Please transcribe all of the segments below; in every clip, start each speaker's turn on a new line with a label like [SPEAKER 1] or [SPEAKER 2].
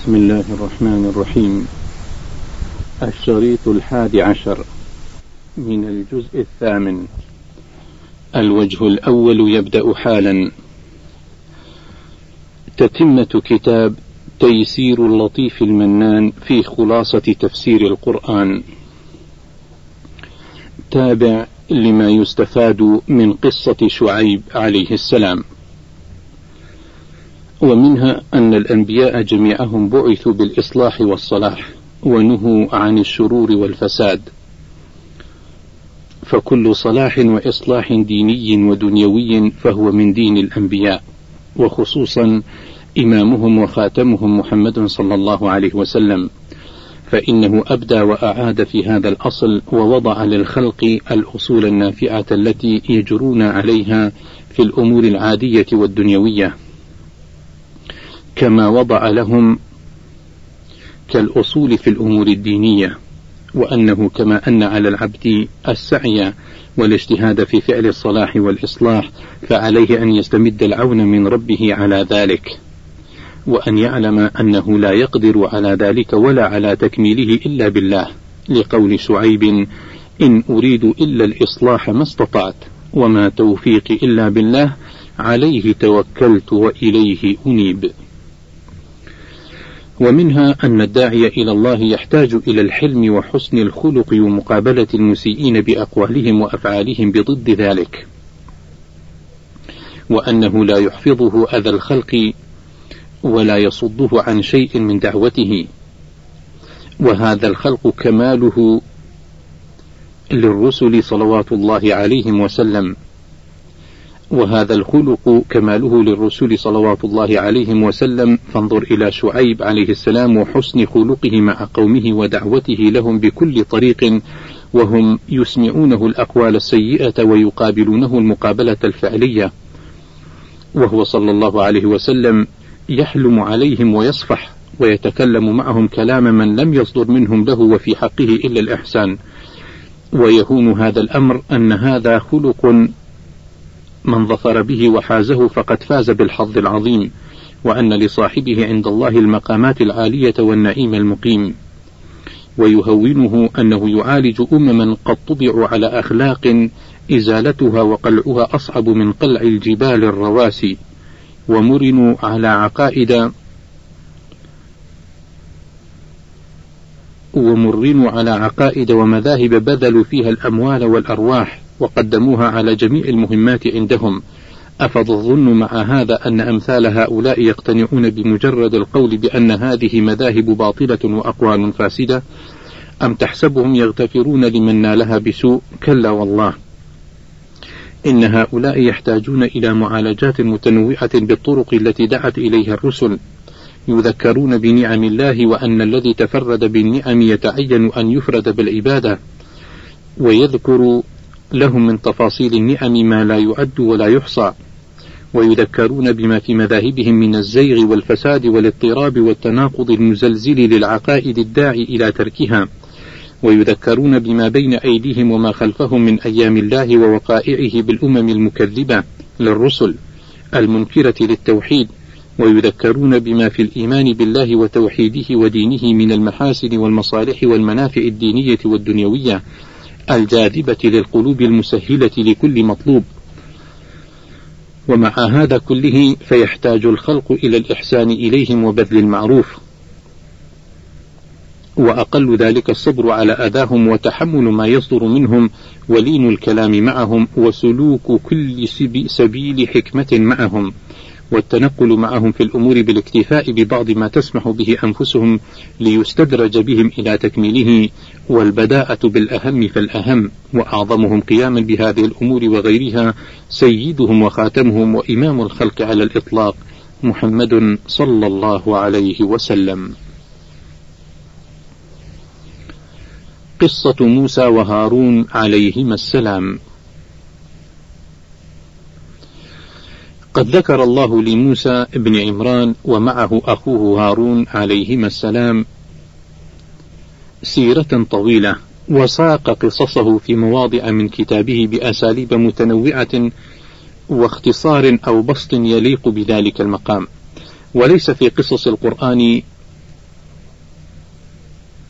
[SPEAKER 1] بسم الله الرحمن الرحيم. الشريط 11 من الجزء 8. الوجه الأول يبدأ حالا. تتمة كتاب تيسير اللطيف المنان في خلاصة تفسير القرآن. تابع لما يستفاد من قصة شعيب عليه السلام. ومنها أن الأنبياء جميعهم بعثوا بالإصلاح والصلاح، ونهوا عن الشرور والفساد، فكل صلاح وإصلاح ديني ودنيوي فهو من دين الأنبياء، وخصوصا إمامهم وخاتمهم محمد صلى الله عليه وسلم، فإنه أبدى وأعاد في هذا الأصل، ووضع للخلق الأصول النافعة التي يجرون عليها في الأمور العادية والدنيوية، كما وضع لهم كالأصول في الأمور الدينية. وأنه كما أن على العبد السعي والاجتهاد في فعل الصلاح والإصلاح، فعليه أن يستمد العون من ربه على ذلك، وأن يعلم أنه لا يقدر على ذلك ولا على تكميله إلا بالله، لقول شعيب: إن أريد إلا الإصلاح ما استطعت، وما توفيقي إلا بالله، عليه توكلت وإليه أنيب. ومنها أن الداعي إلى الله يحتاج إلى الحلم وحسن الخلق ومقابلة المسيئين بأقوالهم وأفعالهم بضد ذلك، وأنه لا يحفظه أذى الخلق ولا يصده عن شيء من دعوته، وهذا الخلق كماله للرسل صلوات الله عليهم وسلم، وهذا الخلق كماله للرسول صلوات الله عليهم وسلم. فانظر إلى شعيب عليه السلام وحسن خلقه مع قومه ودعوته لهم بكل طريق، وهم يسمعونه الأقوال السيئة ويقابلونه المقابلة الفعلية، وهو صلى الله عليه وسلم يحلم عليهم ويصفح ويتكلم معهم كلام من لم يصدر منهم له وفي حقه إلا الإحسان. ويهون هذا الأمر أن هذا خلق من ظفر به وحازه فقد فاز بالحظ العظيم، وأن لصاحبه عند الله المقامات العالية والنعيم المقيم. ويهونه أنه يعالج أمما قد طبعوا على أخلاق إزالتها وقلعها أصعب من قلع الجبال الرواسي، ومرنوا على عقائد ومذاهب بذلوا فيها الأموال والأرواح وقدموها على جميع المهمات عندهم. أفتظن مع هذا أن أمثال هؤلاء يقتنعون بمجرد القول بأن هذه مذاهب باطلة وأقوال فاسدة؟ أم تحسبهم يغتفرون لمن نالها بسوء؟ كلا والله، إن هؤلاء يحتاجون إلى معالجات متنوعة بالطرق التي دعت إليها الرسل، يذكرون بنعم الله، وأن الذي تفرد بالنعم يتعين أن يفرد بالعبادة، ويذكر لهم من تفاصيل النعم ما لا يعد ولا يحصى، ويذكرون بما في مذاهبهم من الزيغ والفساد والاضطراب والتناقض المزلزل للعقائد الداعي إلى تركها، ويذكرون بما بين أيديهم وما خلفهم من أيام الله ووقائعه بالأمم المكذبة للرسل المنكرة للتوحيد، ويذكرون بما في الإيمان بالله وتوحيده ودينه من المحاسن والمصالح والمنافع الدينية والدنيوية الجاذبة للقلوب المسهلة لكل مطلوب. ومع هذا كله فيحتاج الخلق إلى الإحسان إليهم وبذل المعروف، وأقل ذلك الصبر على أذاهم وتحمل ما يصدر منهم، ولين الكلام معهم، وسلوك كل سبيل حكمة معهم، والتنقل معهم في الأمور بالاكتفاء ببعض ما تسمح به أنفسهم ليستدرج بهم إلى تكميله، والبداءة بالأهم فالأهم. وأعظمهم قياما بهذه الأمور وغيرها سيدهم وخاتمهم وإمام الخلق على الإطلاق، محمد صلى الله عليه وسلم. قصة موسى وهارون عليهما السلام. قد ذكر الله لموسى ابن عمران ومعه أخوه هارون عليهما السلام سيرة طويلة، وساق قصصه في مواضع من كتابه بأساليب متنوعة واختصار أو بسط يليق بذلك المقام. وليس في قصص القرآن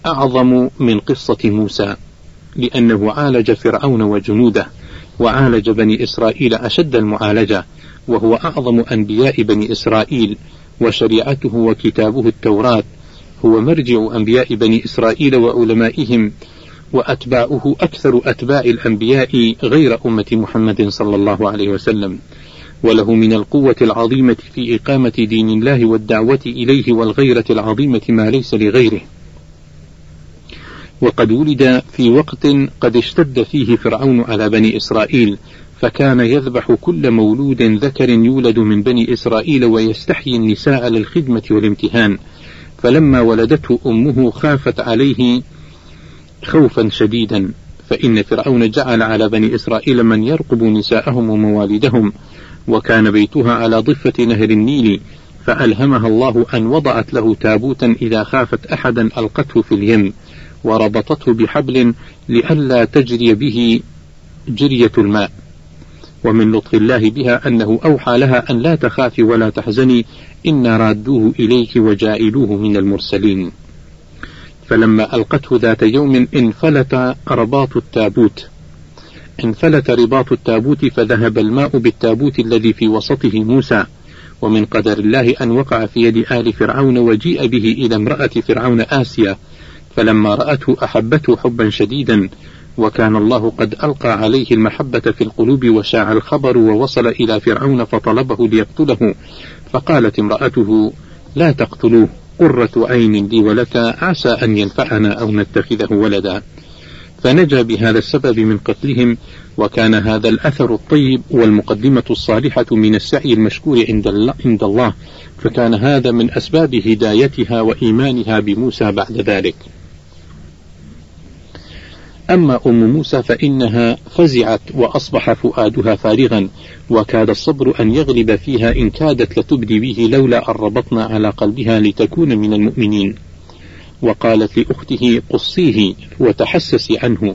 [SPEAKER 1] أعظم من قصة موسى، لأنه عالج فرعون وجنوده، وعالج بني إسرائيل أشد المعالجة، وهو أعظم أنبياء بني إسرائيل، وشريعته وكتابه التوراة هو مرجع أنبياء بني إسرائيل وعلمائهم، وأتباعه أكثر أتباع الأنبياء غير أمة محمد صلى الله عليه وسلم، وله من القوة العظيمة في إقامة دين الله والدعوة إليه والغيرة العظيمة ما ليس لغيره. وقد ولد في وقت قد اشتد فيه فرعون على بني إسرائيل، فكان يذبح كل مولود ذكر يولد من بني إسرائيل ويستحيي النساء للخدمة والامتهان، فلما ولدته أمه خافت عليه خوفا شديدا، فإن فرعون جعل على بني إسرائيل من يرقب نساءهم وموالدهم، وكان بيتها على ضفة نهر النيل، فألهمها الله أن وضعت له تابوتا إذا خافت أحدا ألقته في اليم، وربطته بحبل لئلا تجري به جرية الماء. ومن لطف الله بها أنه أوحى لها أن لا تخافي ولا تحزني، إنا رادوه إليك وجائلوه من المرسلين. فلما ألقته ذات يوم انفلت رباط التابوت فذهب الماء بالتابوت الذي في وسطه موسى، ومن قدر الله أن وقع في يد آل فرعون، وجيء به إلى امرأة فرعون آسيا، فلما رأته أحبته حبا شديدا، وكان الله قد ألقى عليه المحبة في القلوب، وشاع الخبر ووصل إلى فرعون فطلبه ليقتله، فقالت امرأته لا تقتلوه، قرة عين لي ولك، عسى أن ينفعنا أو نتخذه ولدا، فنجا بهذا السبب من قتلهم. وكان هذا الأثر الطيب والمقدمة الصالحة من السعي المشكور عند الله، فكان هذا من أسباب هدايتها وإيمانها بموسى بعد ذلك. أما أم موسى فإنها فزعت وأصبح فؤادها فارغا، وكاد الصبر أن يغلب فيها إن كادت لتبدي به لولا أن ربطنا على قلبها لتكون من المؤمنين. وقالت لأخته قصيه وتحسسي عنه.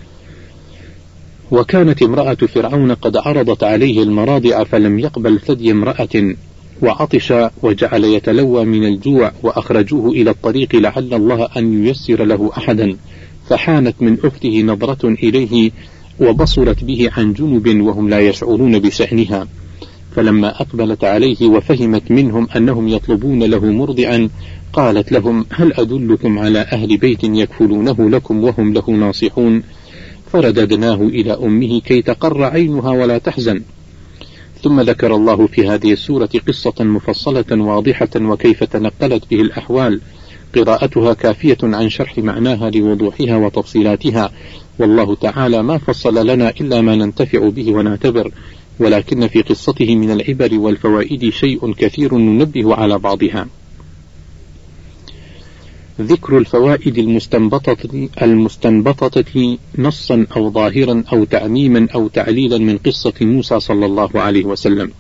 [SPEAKER 1] وكانت امرأة فرعون قد عرضت عليه المراضع فلم يقبل ثدي امرأة، وعطش وجعل يتلوى من الجوع، وأخرجوه إلى الطريق لعل الله أن ييسر له أحدا، فحانت من أخته نظرة إليه وبصرت به عن جنب وهم لا يشعرون بشأنها، فلما أقبلت عليه وفهمت منهم أنهم يطلبون له مرضعا قالت لهم هل أدلكم على أهل بيت يكفلونه لكم وهم له ناصحون؟ فرددناه إلى أمه كي تقر عينها ولا تحزن. ثم ذكر الله في هذه السورة قصة مفصلة واضحة وكيف تنقلت به الأحوال، قراءتها كافية عن شرح معناها لوضوحها وتفصيلاتها، والله تعالى ما فصل لنا إلا ما ننتفع به ونعتبر، ولكن في قصته من العبر والفوائد شيء كثير ننبه على بعضها. ذكر الفوائد المستنبطة نصا أو ظاهرا أو تعميما أو تعليلا من قصة موسى صلى الله عليه وسلم.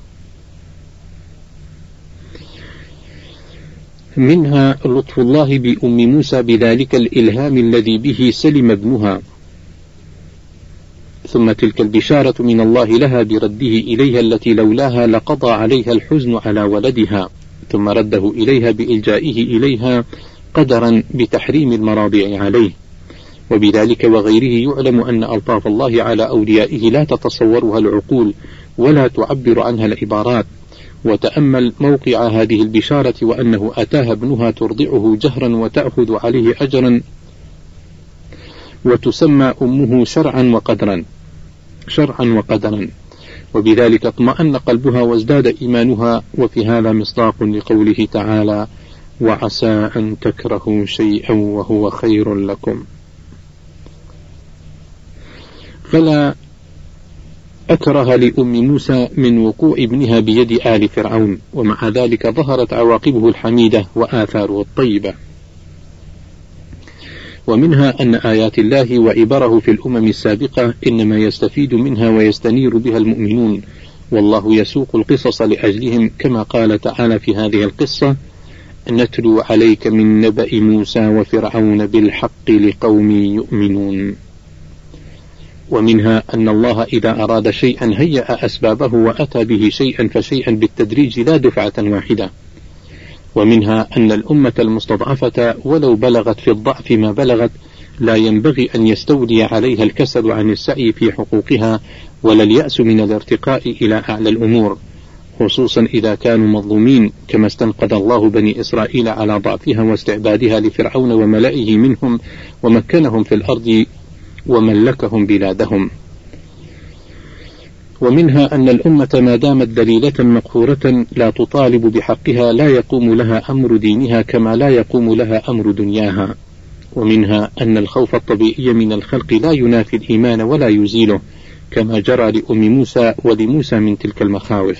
[SPEAKER 1] منها لطف الله بأم موسى بذلك الإلهام الذي به سلم ابنها، ثم تلك البشارة من الله لها برده إليها التي لولاها لقضى عليها الحزن على ولدها، ثم رده إليها بإلجائه إليها قدرا بتحريم المراضع عليه. وبذلك وغيره يعلم أن ألطاف الله على أوليائه لا تتصورها العقول ولا تعبر عنها العبارات. وتأمل موقع هذه البشارة، وأنه أتاها ابنها ترضعه جهرا وتأخذ عليه أجرا، وتسمى أمه شرعا وقدرا، وبذلك اطمأن قلبها وازداد إيمانها. وفي هذا مصداق لقوله تعالى وعسى أن تكرهوا شيئا وهو خير لكم. فلا أكره لأم موسى من وقوع ابنها بيد آل فرعون، ومع ذلك ظهرت عواقبه الحميدة وآثاره الطيبة. ومنها أن آيات الله وعبره في الأمم السابقة إنما يستفيد منها ويستنير بها المؤمنون، والله يسوق القصص لأجلهم، كما قال تعالى في هذه القصة نتلو عليك من نبأ موسى وفرعون بالحق لقوم يؤمنون. ومنها أن الله إذا أراد شيئا هيأ أسبابه وأتى به شيئا فشيئا بالتدريج لا دفعة واحدة. ومنها أن الأمة المستضعفة ولو بلغت في الضعف ما بلغت لا ينبغي أن يستولي عليها الكسل عن السعي في حقوقها ولا اليأس من الارتقاء إلى أعلى الأمور، خصوصا إذا كانوا مظلومين، كما استنقذ الله بني إسرائيل على ضعفها واستعبادها لفرعون وملئه منهم ومكنهم في الأرض وملكهم بلادهم. ومنها أن الأمة ما دامت ذليلة مقهورة لا تطالب بحقها لا يقوم لها أمر دينها كما لا يقوم لها أمر دنياها. ومنها أن الخوف الطبيعي من الخلق لا ينافي الإيمان ولا يزيله، كما جرى لأم موسى ولموسى من تلك المخاوف.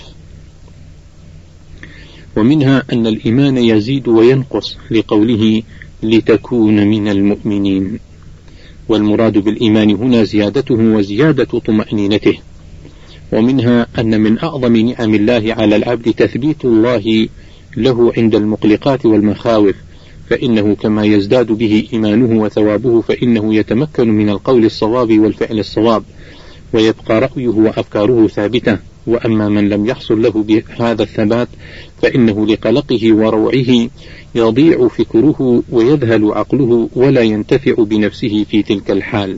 [SPEAKER 1] ومنها أن الإيمان يزيد وينقص لقوله لتكون من المؤمنين، والمراد بالإيمان هنا زيادته وزيادة طمأنينته. ومنها أن من أعظم نعم الله على العبد تثبيت الله له عند المقلقات والمخاوف، فإنه كما يزداد به إيمانه وثوابه فإنه يتمكن من القول الصواب والفعل الصواب، ويبقى رأيه وأفكاره ثابتة. وأما من لم يحصل له بهذا الثبات فإنه لقلقه وروعه يضيع فكره ويذهل عقله ولا ينتفع بنفسه في تلك الحال.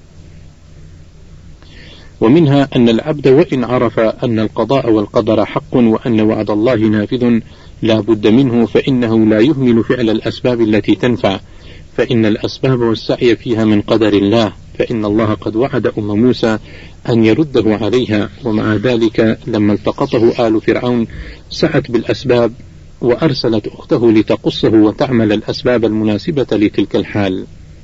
[SPEAKER 1] ومنها أن العبد وإن عرف أن القضاء والقدر حق وأن وعد الله نافذ لا بد منه، فإنه لا يهمل فعل الأسباب التي تنفع، فإن الأسباب والسعي فيها من قدر الله، فإن الله قد وعد أم موسى أن يرده عليها، ومع ذلك لما التقطه آل فرعون سعت بالأسباب وأرسلت أخته لتقصه وتعمل الأسباب المناسبة لتلك الحال.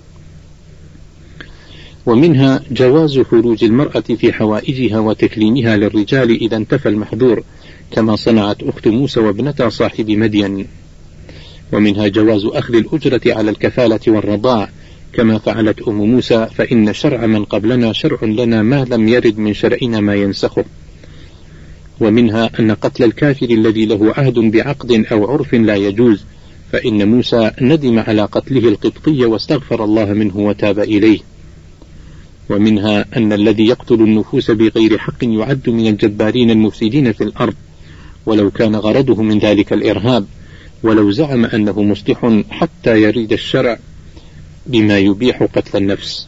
[SPEAKER 1] ومنها جواز خروج المرأة في حوائجها وتكليمها للرجال إذا انتفى المحذور، كما صنعت أخت موسى وابنتا صاحب مدين. ومنها جواز أخذ الأجرة على الكفالة والرضاع، كما فعلت أم موسى، فإن شرع من قبلنا شرع لنا ما لم يرد من شرعنا ما ينسخه. ومنها أن قتل الكافر الذي له عهد بعقد أو عرف لا يجوز، فإن موسى ندم على قتله القبطي واستغفر الله منه وتاب إليه. ومنها أن الذي يقتل النفوس بغير حق يعد من الجبارين المفسدين في الأرض، ولو كان غرضه من ذلك الإرهاب، ولو زعم أنه مصلح حتى يريد الشرع بما يبيح قتل النفس.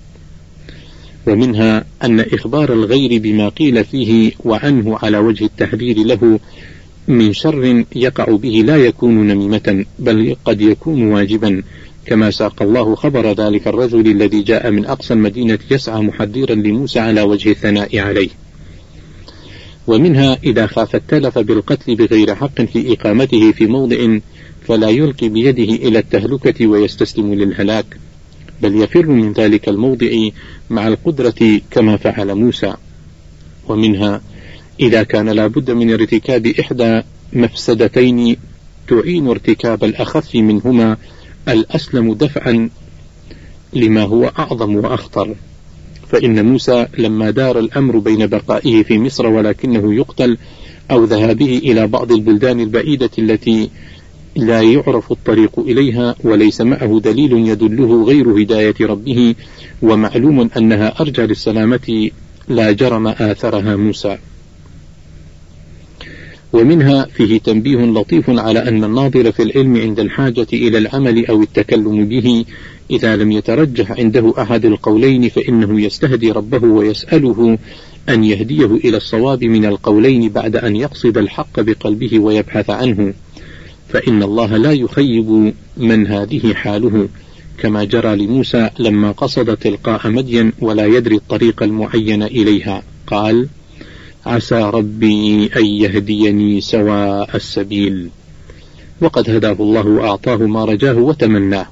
[SPEAKER 1] ومنها أن إخبار الغير بما قيل فيه وعنه على وجه التحذير له من شر يقع به لا يكون نميمة، بل قد يكون واجبا، كما ساق الله خبر ذلك الرجل الذي جاء من أقصى المدينة يسعى محذرا لموسى على وجه الثناء عليه. ومنها إذا خاف التلف بالقتل بغير حق في إقامته في موضع فلا يلقي بيده إلى التهلكة ويستسلم للهلاك، بل يفر من ذلك الموضع مع القدرة كما فعل موسى. ومنها إذا كان لا بد من ارتكاب إحدى مفسدتين تعين ارتكاب الأخف منهما الأسلم دفعا لما هو أعظم وأخطر، فإن موسى لما دار الأمر بين بقائه في مصر ولكنه يقتل أو ذهابه إلى بعض البلدان البعيدة التي لا يعرف الطريق إليها وليس معه دليل يدله غير هداية ربه، ومعلوم أنها أرجى للسلامة لا جرم آثرها موسى. ومنها فيه تنبيه لطيف على أن الناظر في العلم عند الحاجة إلى العمل أو التكلم به إذا لم يترجح عنده أحد القولين فإنه يستهدي ربه ويسأله أن يهديه إلى الصواب من القولين بعد أن يقصد الحق بقلبه ويبحث عنه، فإن الله لا يخيب من هذه حاله، كما جرى لموسى لما قصد تلقاء مدين ولا يدري الطريق المعين إليها، قال عسى ربي أن يهديني سواء السبيل، وقد هداه الله وأعطاه ما رجاه وتمناه.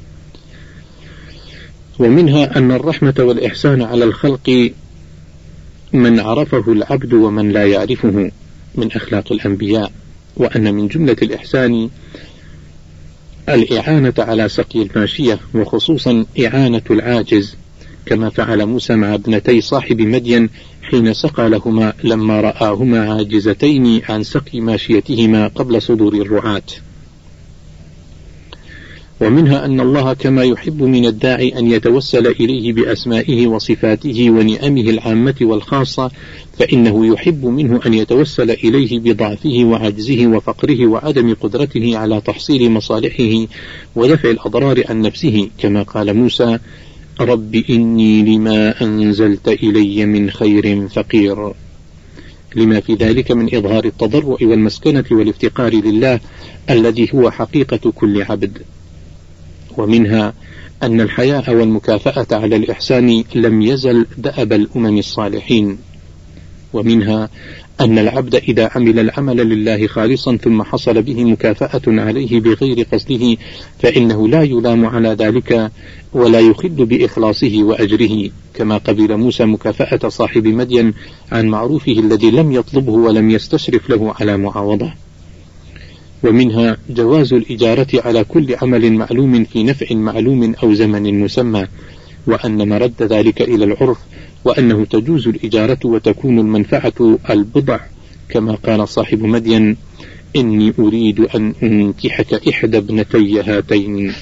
[SPEAKER 1] ومنها أن الرحمة والإحسان على الخلق من عرفه العبد ومن لا يعرفه من أخلاق الأنبياء، وأن من جملة الإحسان الإعانة على سقي الماشية، وخصوصا إعانة العاجز، كما فعل موسى مع ابنتي صاحب مدين حين سقى لهما لما رآهما عاجزتين عن سقي ماشيتهما قبل صدور الرعاة. ومنها أن الله كما يحب من الداعي أن يتوسل إليه بأسمائه وصفاته ونعمه العامة والخاصة، فإنه يحب منه أن يتوسل إليه بضعفه وعجزه وفقره وعدم قدرته على تحصيل مصالحه ودفع الأضرار عن نفسه، كما قال موسى: رب إني لما أنزلت إلي من خير فقير، لما في ذلك من إظهار التضرع والمسكنة والافتقار لله الذي هو حقيقة كل عبد. ومنها أن الحياء والمكافأة على الإحسان لم يزل دأب الأمم الصالحين. ومنها أن العبد إذا عمل العمل لله خالصا ثم حصل به مكافأة عليه بغير قصده فإنه لا يلام على ذلك ولا يخل بإخلاصه وأجره، كما قبل موسى مكافأة صاحب مدين عن معروفه الذي لم يطلبه ولم يستشرف له على معاوضة. ومنها جواز الإجارة على كل عمل معلوم في نفع معلوم أو زمن مسمى، وأن مرد ذلك إلى العرف، وأنه تجوز الإجارة وتكون المنفعة البضع، كما قال صاحب مدين: إني أريد أن أنكحك إحدى ابنتي هاتين.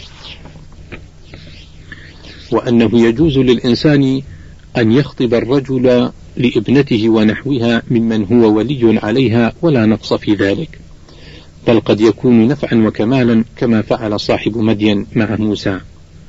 [SPEAKER 1] وأنه يجوز للإنسان أن يخطب الرجل لابنته ونحوها ممن هو ولي عليها ولا نقص في ذلك، بل قد يكون نفعا وكمالا كما فعل صاحب مدين مع موسى.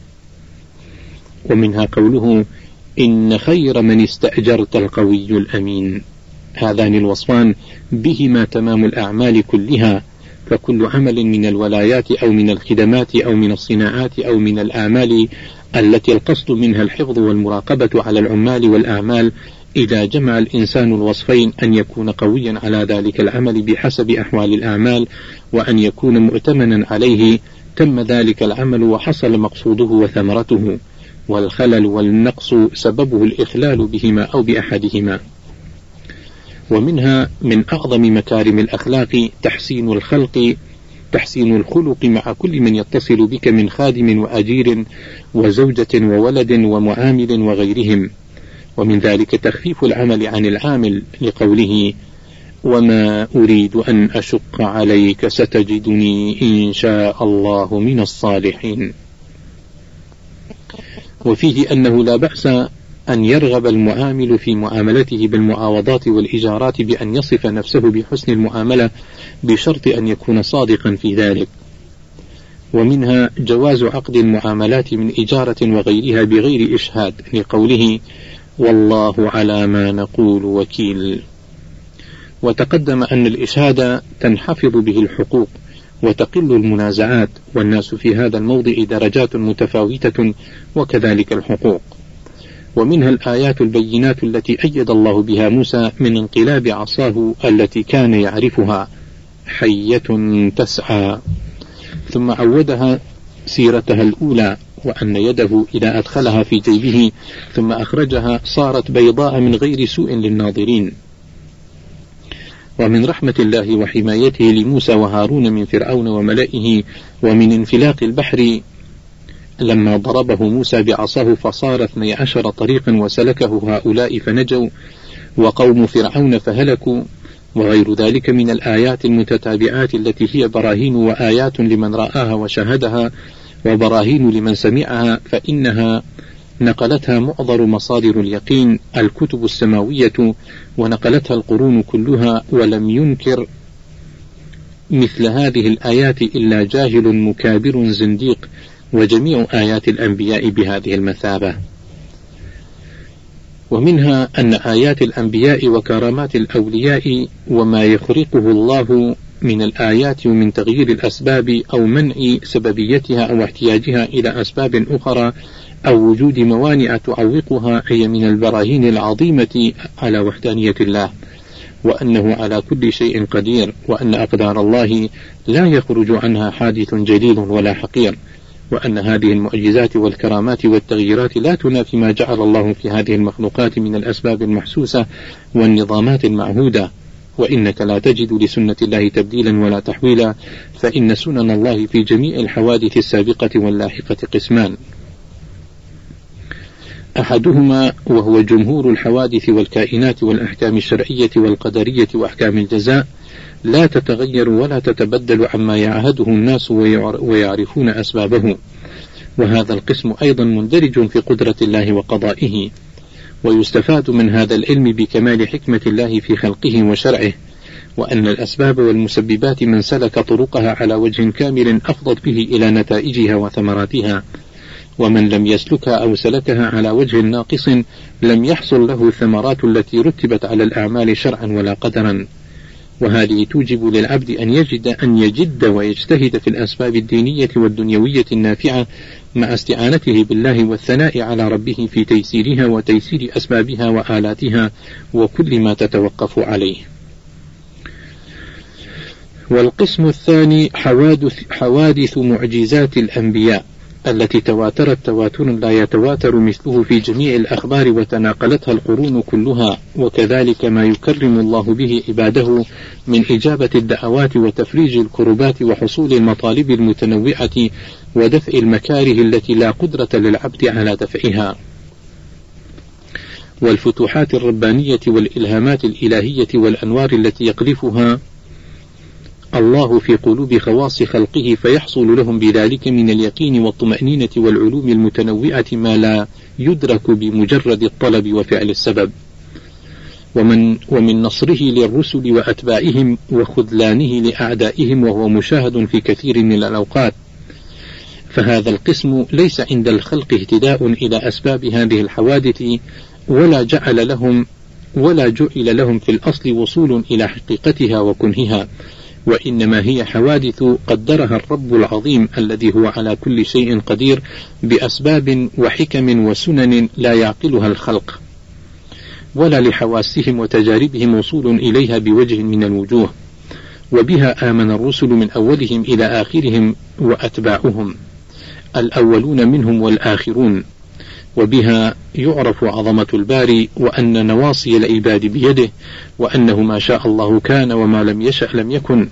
[SPEAKER 1] ومنها قوله: إن خير من استأجرت القوي الأمين. هذان الوصفان بهما تمام الأعمال كلها، فكل عمل من الولايات أو من الخدمات أو من الصناعات أو من الأعمال التي القصد منها الحفظ والمراقبة على العمال والأعمال، إذا جمع الإنسان الوصفين أن يكون قويا على ذلك العمل بحسب أحوال الأعمال، وأن يكون مؤتمنا عليه، تم ذلك العمل وحصل مقصوده وثمرته، والخلل والنقص سببه الإخلال بهما أو بأحدهما. ومنها من أعظم مكارم الأخلاق تحسين الخلق مع كل من يتصل بك من خادم وأجير وزوجة وولد ومعامل وغيرهم. ومن ذلك تخفيف العمل عن العامل، لقوله: وما أريد أن أشق عليك ستجدني إن شاء الله من الصالحين. وفيه أنه لا بأس أن يرغب المعامل في معاملته بالمعاوضات والإجارات بأن يصف نفسه بحسن المعاملة، بشرط أن يكون صادقا في ذلك. ومنها جواز عقد المعاملات من إجارة وغيرها بغير إشهاد، لقوله: والله على ما نقول وكيل. وتقدم أن الإشهاد تنحفظ به الحقوق وتقل المنازعات، والناس في هذا الموضع درجات متفاوتة، وكذلك الحقوق. ومنها الآيات البينات التي أيد الله بها موسى من انقلاب عصاه التي كان يعرفها حية تسعى، ثم عودها سيرتها الأولى، وأن يده إذا أدخلها في جيبه ثم أخرجها صارت بيضاء من غير سوء للناظرين. ومن رحمة الله وحمايته لموسى وهارون من فرعون وملئه ومن انفلاق البحر لما ضربه موسى بعصاه فصار 12 طريقا وسلكه هؤلاء فنجوا وقوم فرعون فهلكوا، وغير ذلك من الآيات المتتابعات التي هي براهين وآيات لمن رآها وشاهدها وبراهين لمن سمعها، فإنها نقلتها معظر مصادر اليقين الكتب السماوية، ونقلتها القرون كلها، ولم ينكر مثل هذه الآيات إلا جاهل مكابر زنديق، وجميع آيات الأنبياء بهذه المثابة. ومنها أن آيات الأنبياء وكرامات الأولياء وما يخرقه الله من الآيات ومن تغيير الأسباب أو منع سببيتها أو احتياجها إلى أسباب أخرى أو وجود موانع تعوقها، هي من البراهين العظيمة على وحدانية الله، وأنه على كل شيء قدير، وأن أقدار الله لا يخرج عنها حادث جليل ولا حقير، وأن هذه المعجزات والكرامات والتغييرات لا تنافي ما جعل الله في هذه المخلوقات من الأسباب المحسوسة والنظامات المعهودة، وإنك لا تجد لسنة الله تبديلا ولا تحويلا، فإن سنن الله في جميع الحوادث السابقة واللاحقة قسمان: أحدهما وهو جمهور الحوادث والكائنات والأحكام الشرعية والقدرية وأحكام الجزاء، لا تتغير ولا تتبدل عما يعهده الناس ويعرفون أسبابه. وهذا القسم أيضا مندرج في قدرة الله وقضائه. ويستفاد من هذا العلم بكمال حكمة الله في خلقه وشرعه، وأن الأسباب والمسببات من سلك طرقها على وجه كامل أفضت به إلى نتائجها وثمراتها، ومن لم يسلكها أو سلكها على وجه ناقص لم يحصل له الثمرات التي رتبت على الأعمال شرعا ولا قدرا. وهذه توجب للعبد أن يجد ويجتهد في الأسباب الدينية والدنيوية النافعة مع استعانته بالله والثناء على ربه في تيسيرها وتيسير أسبابها وآلاتها وكل ما تتوقف عليه. والقسم الثاني حوادث معجزات الأنبياء التي تواترت تواترا لا يتواتر مثله في جميع الأخبار وتناقلتها القرون كلها، وكذلك ما يكرم الله به عباده من إجابة الدعوات وتفريج الكربات وحصول المطالب المتنوعة ودفع المكاره التي لا قدرة للعبد على دفعها. والفتوحات الربانية والإلهامات الإلهية والأنوار التي يقذفها الله في قلوب خواص خلقه فيحصل لهم بذلك من اليقين والطمأنينة والعلوم المتنوعة ما لا يدرك بمجرد الطلب وفعل السبب. ومن نصره للرسل وأتباعهم وخذلانه لأعدائهم وهو مشاهد في كثير من الأوقات. فهذا القسم ليس عند الخلق اهتداء إلى أسباب هذه الحوادث ولا جعل لهم في الأصل وصول إلى حقيقتها وكنهها، وإنما هي حوادث قدرها الرب العظيم الذي هو على كل شيء قدير بأسباب وحكم وسنن لا يعقلها الخلق، ولا لحواسهم وتجاربهم وصول إليها بوجه من الوجوه. وبها آمن الرسل من أولهم إلى آخرهم وأتباعهم الأولون منهم والآخرون. وبها يعرف عظمة الباري وأن نواصي العباد بيده، وأنه ما شاء الله كان وما لم يشأ لم يكن.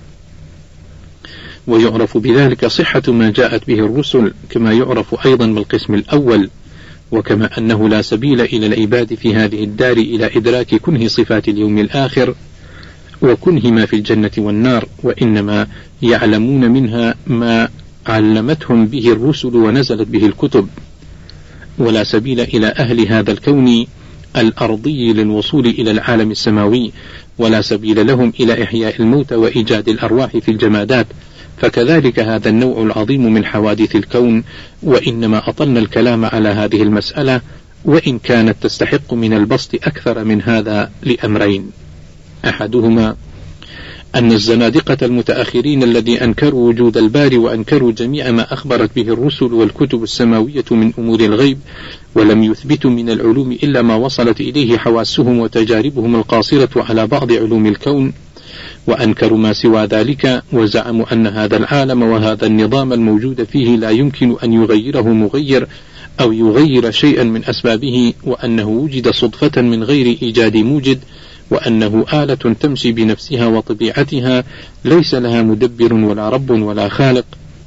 [SPEAKER 1] ويعرف بذلك صحة ما جاءت به الرسل، كما يعرف أيضا بالقسم الأول. وكما أنه لا سبيل إلى العباد في هذه الدار إلى إدراك كنه صفات اليوم الآخر وكنه ما في الجنة والنار، وإنما يعلمون منها ما علمتهم به الرسل ونزلت به الكتب. ولا سبيل إلى أهل هذا الكون الأرضي للوصول إلى العالم السماوي، ولا سبيل لهم إلى إحياء الموتى وإيجاد الأرواح في الجمادات. فكذلك هذا النوع العظيم من حوادث الكون. وإنما أطلنا الكلام على هذه المسألة، وإن كانت تستحق من البسط أكثر من هذا لأمرين: أحدهما أن الزنادقة المتأخرين الذي أنكروا وجود الباري وأنكروا جميع ما أخبرت به الرسل والكتب السماوية من أمور الغيب، ولم يثبتوا من العلوم إلا ما وصلت إليه حواسهم وتجاربهم القاصرة على بعض علوم الكون، وأنكروا ما سوى ذلك، وزعموا أن هذا العالم وهذا النظام الموجود فيه لا يمكن أن يغيره مغير أو يغير شيئا من أسبابه، وأنه وجد صدفة من غير إيجاد موجد، وأنه آلة تمشي بنفسها وطبيعتها ليس لها مدبر ولا رب ولا خالق.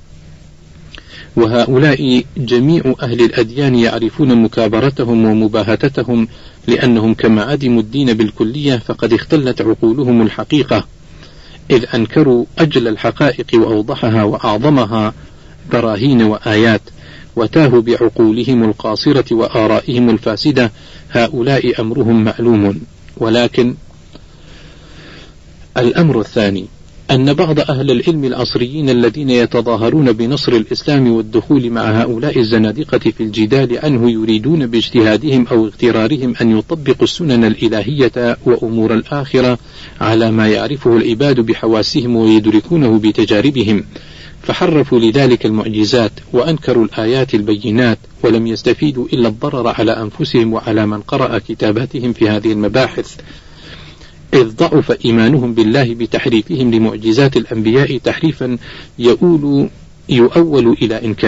[SPEAKER 1] وهؤلاء جميع أهل الأديان يعرفون مكابرتهم ومباهتتهم، لأنهم كما عدموا الدين بالكلية فقد اختلت عقولهم الحقيقة، إذ أنكروا أجل الحقائق وأوضحها وأعظمها براهين وآيات، وتاهوا بعقولهم القاصرة وآرائهم الفاسدة. هؤلاء أمرهم معلوم. ولكن الأمر الثاني أن بعض أهل العلم العصريين الذين يتظاهرون بنصر الإسلام والدخول مع هؤلاء الزنادقة في الجدال عنه يريدون باجتهادهم أو اغترارهم أن يطبقوا السنن الإلهية وأمور الآخرة على ما يعرفه العباد بحواسهم ويدركونه بتجاربهم، فحرفوا لذلك المعجزات وأنكروا الآيات البينات، ولم يستفيدوا إلا الضرر على أنفسهم وعلى من قرأ كتاباتهم في هذه المباحث، إذ ضعف إيمانهم بالله بتحريفهم لمعجزات الأنبياء تحريفا يؤول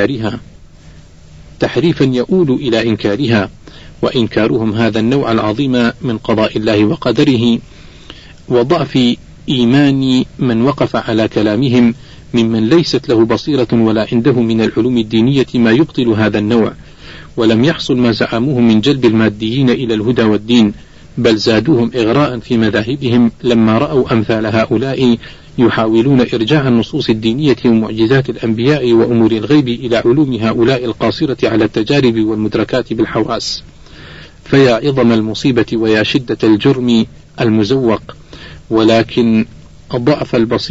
[SPEAKER 1] إلى إنكارها، وإنكارهم هذا النوع العظيم من قضاء الله وقدره وضعف إيمان من وقف على كلامهم ممن ليست له بصيرة ولا عنده من العلوم الدينية ما يبطل هذا النوع، ولم يحصل ما زعموه من جلب الماديين إلى الهدى والدين، بل زادوهم إغراء في مذاهبهم لما رأوا أمثال هؤلاء يحاولون إرجاع النصوص الدينية ومعجزات الأنبياء وأمور الغيب إلى علوم هؤلاء القاصرة على التجارب والمدركات بالحواس. فيا عظم المصيبة ويا شدة الجرم المزوق، ولكن ضعف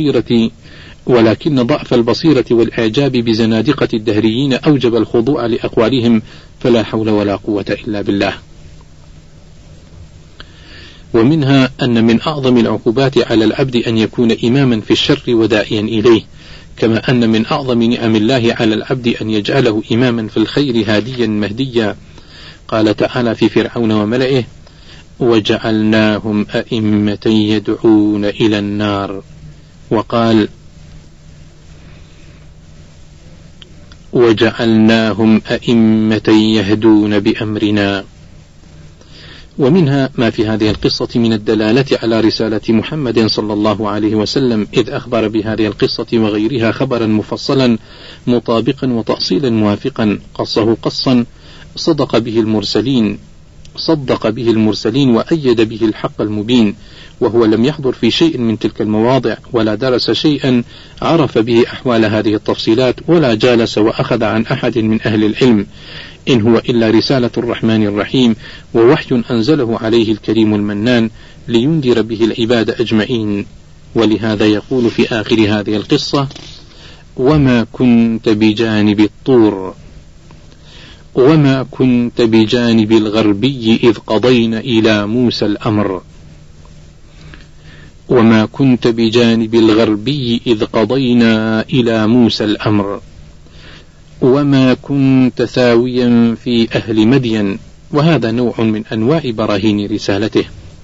[SPEAKER 1] البصيرة والإعجاب بزنادقة الدهريين أوجب الخضوع لأقوالهم، فلا حول ولا قوة إلا بالله. ومنها أن من أعظم العقوبات على العبد أن يكون إماما في الشر وداعيا إليه، كما أن من أعظم نعم الله على العبد أن يجعله إماما في الخير هاديا مهديا. قال تعالى في فرعون وملئه: وجعلناهم أئمة يدعون إلى النار، وقال: وجعلناهم أئمة يهدون بأمرنا. ومنها ما في هذه القصة من الدلالة على رسالة محمد صلى الله عليه وسلم، إذ أخبر بهذه القصة وغيرها خبرا مفصلا مطابقا وتأصيلا موافقا، قصه قصا صدق به المرسلين وأيد به الحق المبين، وهو لم يحضر في شيء من تلك المواضع ولا درس شيئا عرف به أحوال هذه التفصيلات، ولا جالس وأخذ عن أحد من أهل العلم، إن هو إلا رسالة الرحمن الرحيم ووحي أنزله عليه الكريم المنان لينذر به العباد أجمعين. ولهذا يقول في آخر هذه القصة: وما كنت بجانب الطور وما كنت بجانب الغربي إذ قضينا إلى موسى الأمر وما كنت بجانب الغربي إذ قضينا إلى موسى الأمر وما كنت ثاويا في أهل مدين. وهذا نوع من أنواع براهين رسالته.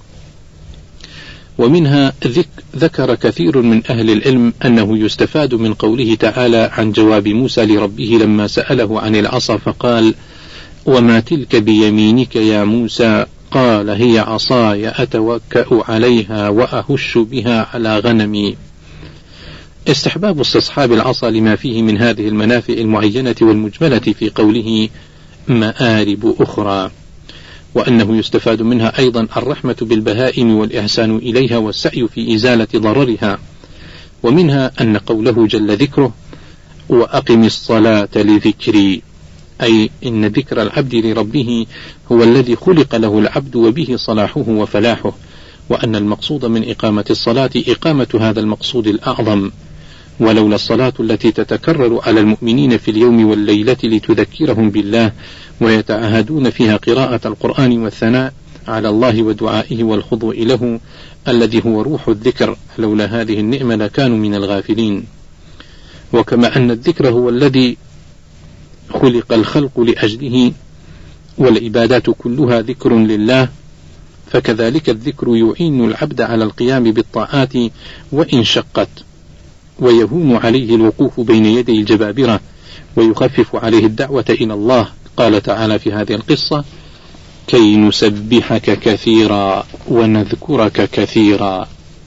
[SPEAKER 1] ومنها ذكر كثير من أهل العلم أنه يستفاد من قوله تعالى عن جواب موسى لربه لما سأله عن العصا فقال: وما تلك بيمينك يا موسى؟ قال: هي عصاي أتوكأ عليها وأهش بها على غنمي. استحباب استصحاب العصا لما فيه من هذه المنافع المعينة والمجملة في قوله مآرب أخرى. وأنه يستفاد منها أيضا الرحمة بالبهائم والإحسان إليها والسعي في إزالة ضررها. ومنها أن قوله جل ذكره: وأقم الصلاة لذكري، أي إن ذكر العبد لربه هو الذي خلق له العبد وبه صلاحه وفلاحه، وأن المقصود من إقامة الصلاة إقامة هذا المقصود الأعظم. ولولا الصلاة التي تتكرر على المؤمنين في اليوم والليلة لتذكرهم بالله ويتعاهدون فيها قراءة القرآن والثناء على الله ودعائه والخضوع له الذي هو روح الذكر، لولا هذه النعمة لكانوا من الغافلين. وكما أن الذكر هو الذي خلق الخلق لأجله والعبادات كلها ذكر لله، فكذلك الذكر يعين العبد على القيام بالطاعات وإن شقت، ويهون عليه الوقوف بين يدي الجبابرة، ويخفف عليه الدعوة إلى الله. قال تعالى في هذه القصة: كي نسبحك كثيرا ونذكرك كثيرا.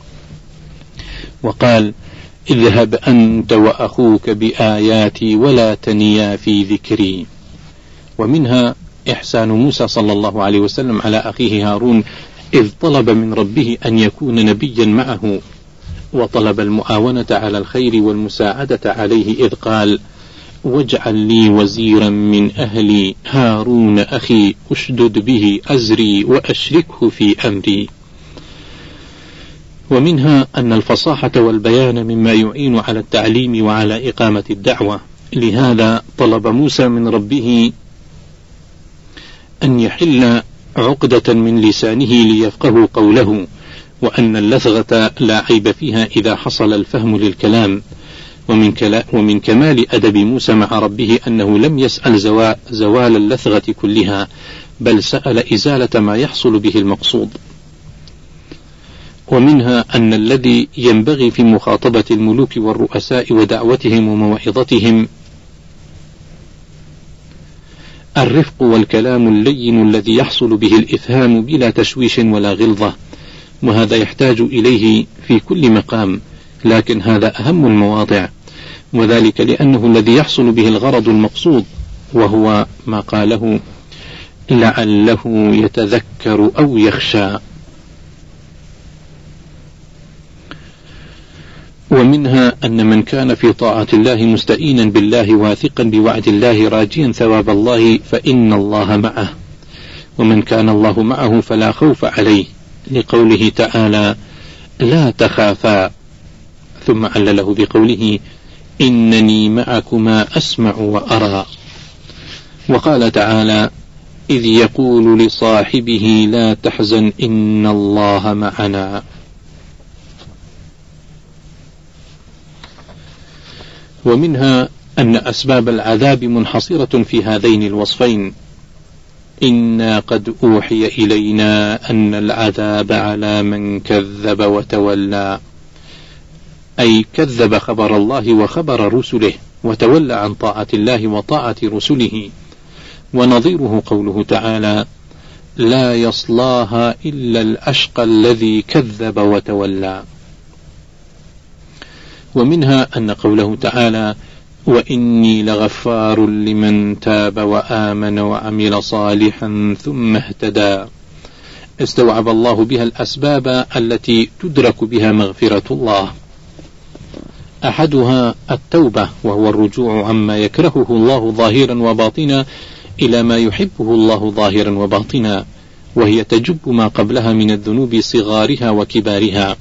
[SPEAKER 1] وقال: اذهب أنت وأخوك بآياتي ولا تنيا في ذكري. ومنها إحسان موسى صلى الله عليه وسلم على أخيه هارون إذ طلب من ربه أن يكون نبيا معه، وطلب المعاونة على الخير والمساعدة عليه إذ قال: واجعل لي وزيرا من أهلي هارون أخي أشدد به أزري وأشركه في أمري. ومنها أن الفصاحة والبيان مما يعين على التعليم وعلى إقامة الدعوة، لهذا طلب موسى من ربه أن يحل عقدة من لسانه ليفقه قوله، وأن اللثغة لا عيب فيها إذا حصل الفهم للكلام. ومن كمال أدب موسى مع ربه أنه لم يسأل زوال اللثغة كلها، بل سأل إزالة ما يحصل به المقصود. ومنها أن الذي ينبغي في مخاطبة الملوك والرؤساء ودعوتهم وموعظتهم الرفق والكلام اللين الذي يحصل به الإفهام بلا تشويش ولا غلظة، وهذا يحتاج إليه في كل مقام، لكن هذا أهم المواضع، وذلك لأنه الذي يحصل به الغرض المقصود، وهو ما قاله: لعله يتذكر أو يخشى. ومنها أن من كان في طاعة الله مستعينا بالله واثقا بوعد الله راجيا ثواب الله فإن الله معه، ومن كان الله معه فلا خوف عليه، لقوله تعالى لا تخافا، ثم علله بقوله إنني معكما أسمع وأرى. وقال تعالى إذ يقول لصاحبه لا تحزن إن الله معنا. ومنها أن أسباب العذاب منحصرة في هذين الوصفين، إنا قد أوحي إلينا أن العذاب على من كذب وتولى، أي كذب خبر الله وخبر رسله وتولى عن طاعة الله وطاعة رسله. ونظيره قوله تعالى لا يصلاها إلا الأشقى الذي كذب وتولى. ومنها أن قوله تعالى وإني لغفار لمن تاب وآمن وعمل صالحا ثم اهتدى، استوعب الله بها الأسباب التي تدرك بها مغفرة الله. أحدها التوبة، وهو الرجوع عما يكرهه الله ظاهرا وباطنا إلى ما يحبه الله ظاهرا وباطنا، وهي تجب ما قبلها من الذنوب صغارها وكبارها.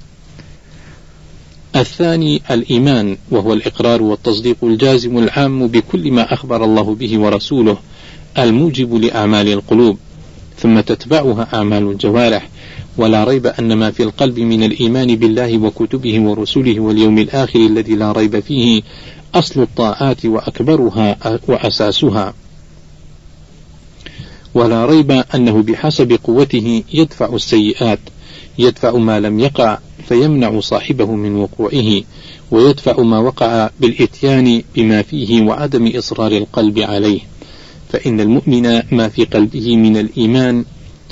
[SPEAKER 1] الثاني الإيمان، وهو الإقرار والتصديق الجازم العام بكل ما أخبر الله به ورسوله الموجب لأعمال القلوب، ثم تتبعها أعمال الجوارح. ولا ريب أن ما في القلب من الإيمان بالله وكتبه ورسله واليوم الآخر الذي لا ريب فيه أصل الطاعات وأكبرها وأساسها. ولا ريب أنه بحسب قوته يدفع السيئات، يدفع ما لم يقع فيمنع صاحبه من وقوعه، ويدفع ما وقع بالإتيان بما فيه وعدم إصرار القلب عليه، فإن المؤمن ما في قلبه من الإيمان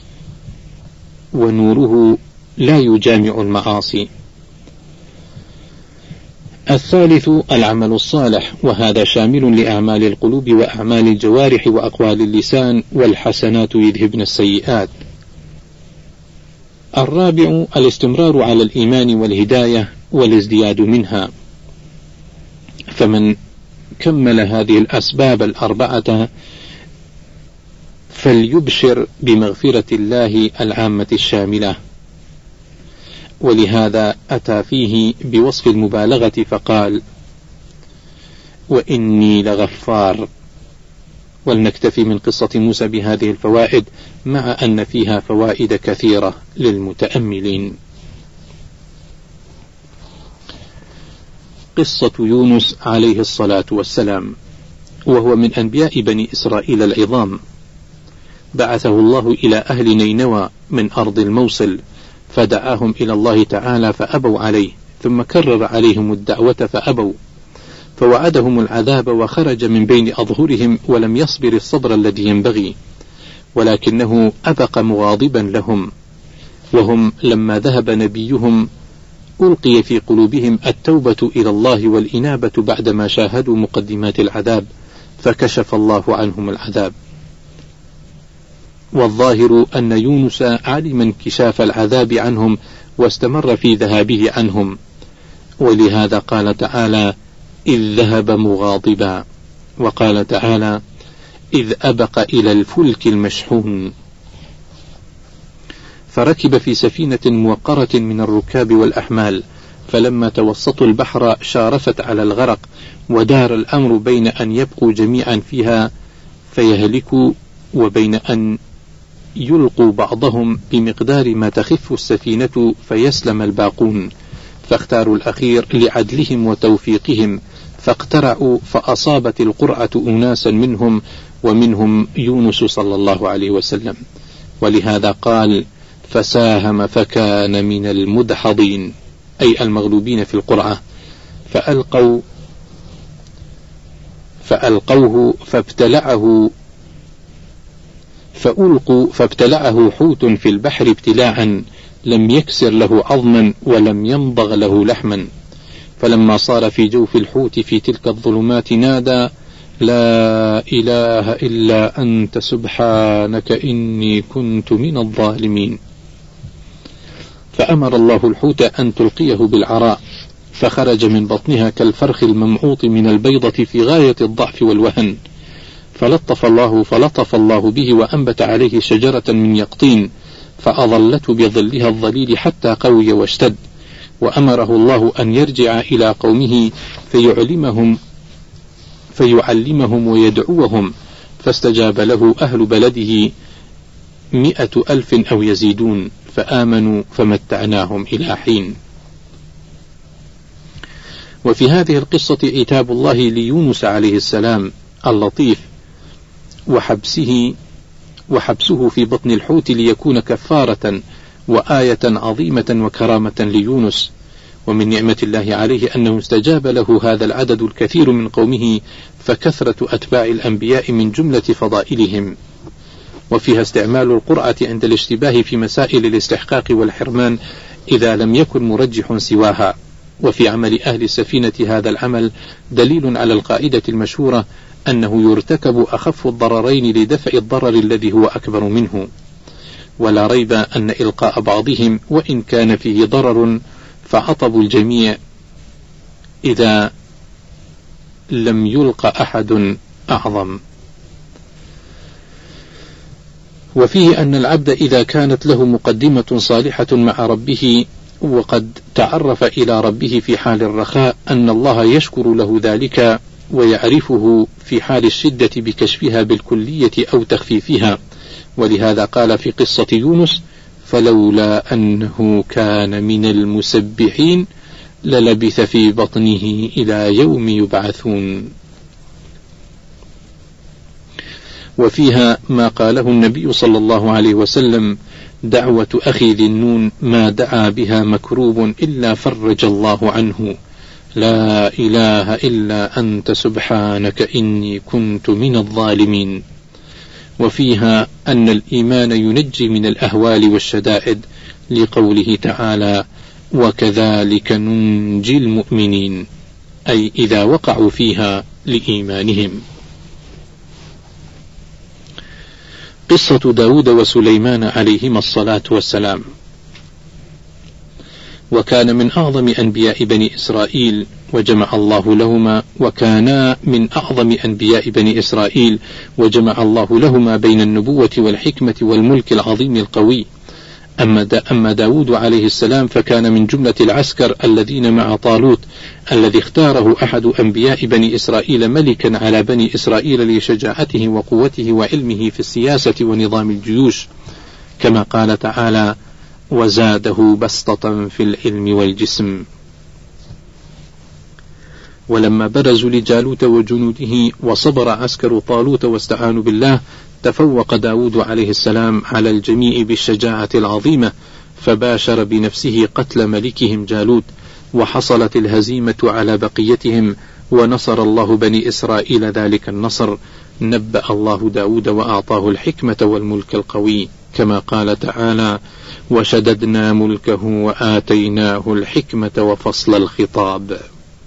[SPEAKER 1] ونوره لا يجامع المعاصي. الثالث العمل الصالح، وهذا شامل لأعمال القلوب وأعمال الجوارح وأقوال اللسان، والحسنات يذهبن السيئات. الرابع الاستمرار على الإيمان والهداية والازدياد منها، فمن كمل هذه الأسباب الأربعة فليبشر بمغفرة الله العامة الشاملة. ولهذا أتى فيه بوصف المبالغة فقال وإني لغفار. ولنكتفي من قصة موسى بهذه الفوائد، مع أن فيها فوائد كثيرة للمتأملين. قصة يونس عليه الصلاة والسلام، وهو من أنبياء بني إسرائيل العظام، بعثه الله إلى أهل نينوى من أرض الموصل، فدعاهم إلى الله تعالى فأبوا عليه، ثم كرر عليهم الدعوة فأبوا، فوعدهم العذاب وخرج من بين أظهرهم ولم يصبر الصبر الذي ينبغي، ولكنه أبق مغاضبا لهم. وهم لما ذهب نبيهم ألقي في قلوبهم التوبة إلى الله والإنابة بعدما شاهدوا مقدمات العذاب، فكشف الله عنهم العذاب. والظاهر أن يونس علم انكشاف العذاب عنهم واستمر في ذهابه عنهم، ولهذا قال تعالى إذ ذهب مغاضبا، وقال تعالى إذ أبق إلى الفلك المشحون. فركب في سفينة موقرة من الركاب والأحمال، فلما توسطوا البحر شارفت على الغرق، ودار الأمر بين أن يبقوا جميعا فيها فيهلكوا، وبين أن يلقوا بعضهم بمقدار ما تخف السفينة فيسلم الباقون، فاختاروا الأخير لعدلهم وتوفيقهم، فاقترعوا فأصابت القرعة أناسا منهم، ومنهم يونس صلى الله عليه وسلم. ولهذا قال فساهم فكان من المدحضين، أي المغلوبين في القرعة. فألقوه فابتلعه حوت في البحر ابتلاعا لم يكسر له عظما ولم يمضغ له لحما، فلما صار في جوف الحوت في تلك الظلمات نادى لا إله إلا أنت سبحانك إني كنت من الظالمين. فأمر الله الحوت أن تلقيه بالعراء، فخرج من بطنها كالفرخ الممعوط من البيضة في غاية الضعف والوهن، فلطف الله به وأنبت عليه شجرة من يقطين فأظلته بظلها الظليل حتى قوي واشتد، وأمره الله أن يرجع إلى قومه فيعلمهم ويدعوهم، فاستجاب له أهل بلده 100,000 أو يزيدون، فآمنوا فمتعناهم إلى حين. وفي هذه القصة عتاب الله ليونس عليه السلام اللطيف وحبسه في بطن الحوت ليكون كفارة وآية عظيمة وكرامة ليونس. ومن نعمة الله عليه أنه استجاب له هذا العدد الكثير من قومه، فكثرة أتباع الأنبياء من جملة فضائلهم. وفيها استعمال القرعة عند الاشتباه في مسائل الاستحقاق والحرمان إذا لم يكن مرجح سواها. وفي عمل أهل السفينة هذا العمل دليل على القاعدة المشهورة أنه يرتكب أخف الضررين لدفع الضرر الذي هو أكبر منه. ولا ريب أن إلقاء بعضهم وإن كان فيه ضرر فعطب الجميع إذا لم يلقى أحد أعظم. وفيه أن العبد إذا كانت له مقدمة صالحة مع ربه وقد تعرف إلى ربه في حال الرخاء أن الله يشكر له ذلك ويعرفه في حال الشدة بكشفها بالكلية أو تخفيفها. ولهذا قال في قصة يونس: فلولا أنه كان من المسبحين للبث في بطنه إلى يوم يبعثون. وفيها ما قاله النبي صلى الله عليه وسلم: دعوة أخي ذي النون ما دعا بها مكروب إلا فرج الله عنه، لا إله إلا أنت سبحانك إني كنت من الظالمين. وفيها أن الإيمان ينجي من الأهوال والشدائد، لقوله تعالى: وكذلك ننجي المؤمنين، أي إذا وقعوا فيها لإيمانهم. قصة داود وسليمان عليهما الصلاة والسلام. وكان من أعظم أنبياء بني إسرائيل وجمع الله لهما بين النبوة والحكمة والملك العظيم القوي. أما داود عليه السلام فكان من جملة العسكر الذين مع طالوت الذي اختاره أحد أنبياء بني إسرائيل ملكا على بني إسرائيل لشجاعته وقوته وعلمه في السياسة ونظام الجيوش، كما قال تعالى: وزاده بسطة في العلم والجسم. ولما برزوا لجالوت وجنوده وصبر عسكر طالوت واستعانوا بالله، تفوق داود عليه السلام على الجميع بالشجاعة العظيمة، فباشر بنفسه قتل ملكهم جالوت، وحصلت الهزيمة على بقيتهم، ونصر الله بني إسرائيل ذلك النصر. نبأ الله داود وأعطاه الحكمة والملك القوي، كما قال تعالى: وشددنا ملكه وآتيناه الحكمة وفصل الخطاب.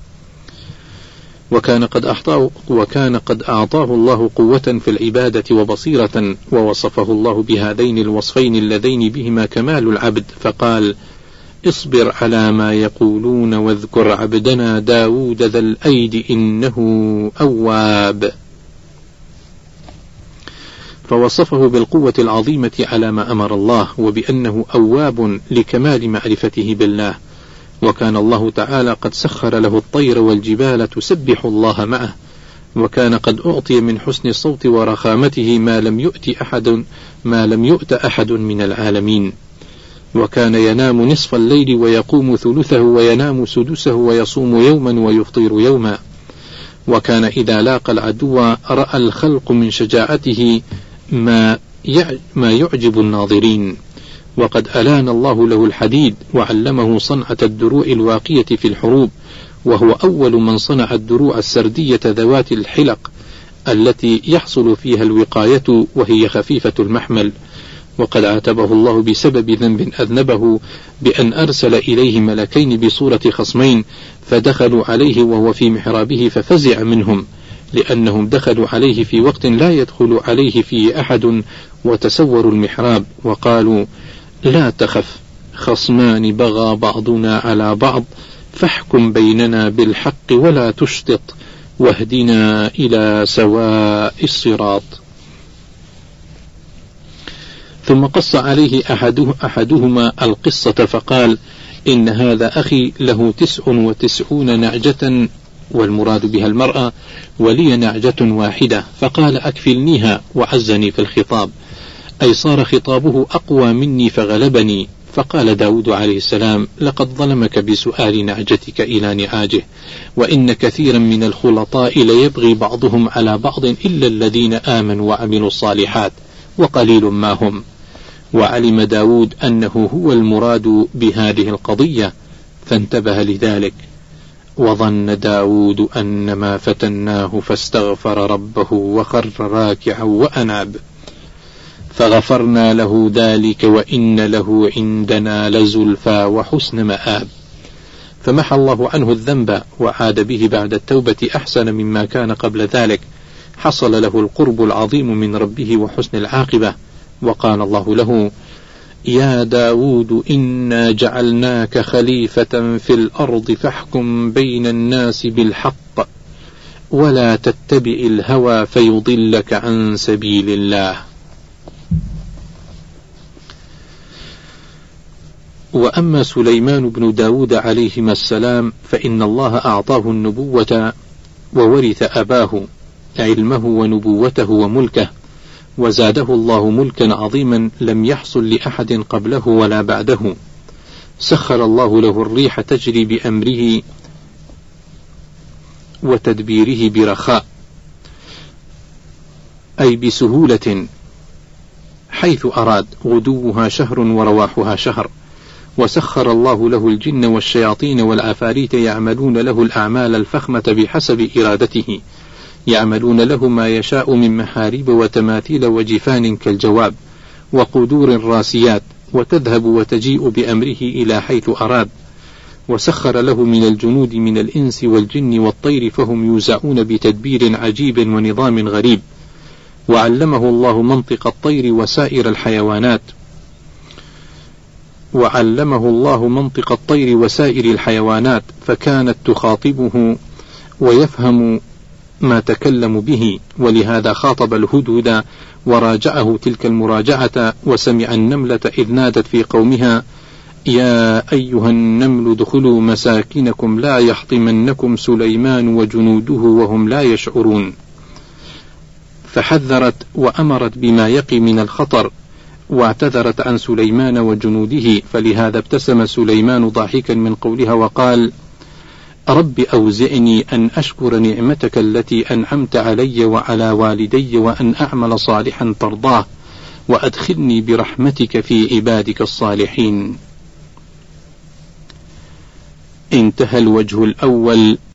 [SPEAKER 1] وكان قد أعطاه الله قوة في العبادة وبصيرة، ووصفه الله بهذين الوصفين اللذين بهما كمال العبد، فقال: اصبر على ما يقولون واذكر عبدنا داود ذا الأيد إنه أواب. فوصفه بالقوة العظيمة على ما أمر الله، وبأنه أواب لكمال معرفته بالله. وكان الله تعالى قد سخر له الطير والجبال تسبح الله معه، وكان قد أعطي من حسن الصوت ورخامته ما لم يؤت أحد من العالمين. وكان ينام نصف الليل ويقوم ثلثه وينام سدسه ويصوم يوما ويفطر يوما. وكان إذا لاقى العدو رأى الخلق من شجاعته ما يعجب الناظرين. وقد ألان الله له الحديد وعلمه صنعة الدروع الواقية في الحروب، وهو أول من صنع الدروع السردية ذوات الحلق التي يحصل فيها الوقاية وهي خفيفة المحمل. وقد عاتبه الله بسبب ذنب أذنبه بأن أرسل إليه ملكين بصورة خصمين، فدخلوا عليه وهو في محرابه ففزع منهم، لأنهم دخلوا عليه في وقت لا يدخل عليه فيه أحد، وتسوروا المحراب وقالوا: لا تخف، خصمان بغى بعضنا على بعض فاحكم بيننا بالحق ولا تشطط واهدنا إلى سواء الصراط. ثم قص عليه أحدهما القصة فقال: إن هذا أخي له 99 نعجة، والمراد بها المرأة، ولي نعجة واحدة، فقال: أكفلنيها، وعزني في الخطاب، أي صار خطابه أقوى مني فغلبني. فقال داود عليه السلام: لقد ظلمك بسؤال نعجتك إلى نعاجه، وإن كثيرا من الخلطاء ليبغي بعضهم على بعض إلا الذين آمنوا وعملوا الصالحات وقليل ما هم. وعلم داود أنه هو المراد بهذه القضية فانتبه لذلك. وظن داود أن ما فتناه فاستغفر ربه وخر راكعا وأناب، فغفرنا له ذلك وإن له عندنا لزلفى وحسن مآب. فمحى الله عنه الذنب وعاد به بعد التوبة أحسن مما كان قبل ذلك، حصل له القرب العظيم من ربه وحسن العاقبة. وقال الله له: يا داود إنا جعلناك خليفة في الأرض فاحكم بين الناس بالحق ولا تتبع الهوى فيضلك عن سبيل الله. وأما سليمان بن داود عليهما السلام فإن الله أعطاه النبوة وورث أباه علمه ونبوته وملكه، وزاده الله ملكا عظيما لم يحصل لأحد قبله ولا بعده. سخر الله له الريح تجري بأمره وتدبيره برخاء، أي بسهولة، حيث أراد، غدوها شهر ورواحها شهر. وسخر الله له الجن والشياطين والعفاريت يعملون له الأعمال الفخمة بحسب إرادته، يعملون له ما يشاء من محاريب وتماثيل وجفان كالجواب وقدور راسيات، وتذهب وتجيء بأمره إلى حيث أراد. وسخر له من الجنود من الإنس والجن والطير فهم يوزعون بتدبير عجيب ونظام غريب. وعلمه الله منطق الطير وسائر الحيوانات فكانت تخاطبه ويفهم ما تكلم به، ولهذا خاطب الهدهد وراجعه تلك المراجعة. وسمع النملة إذ نادت في قومها: يا أيها النمل ادخلوا مساكنكم لا يحطمنكم سليمان وجنوده وهم لا يشعرون. فحذرت وأمرت بما يقي من الخطر، واعتذرت عن سليمان وجنوده. فلهذا ابتسم سليمان ضاحكا من قولها وقال: رب أوزعني أن أشكر نعمتك التي أنعمت علي وعلى والدي وأن أعمل صالحا ترضاه وأدخلني برحمتك في عبادك الصالحين. انتهى الوجه الأول.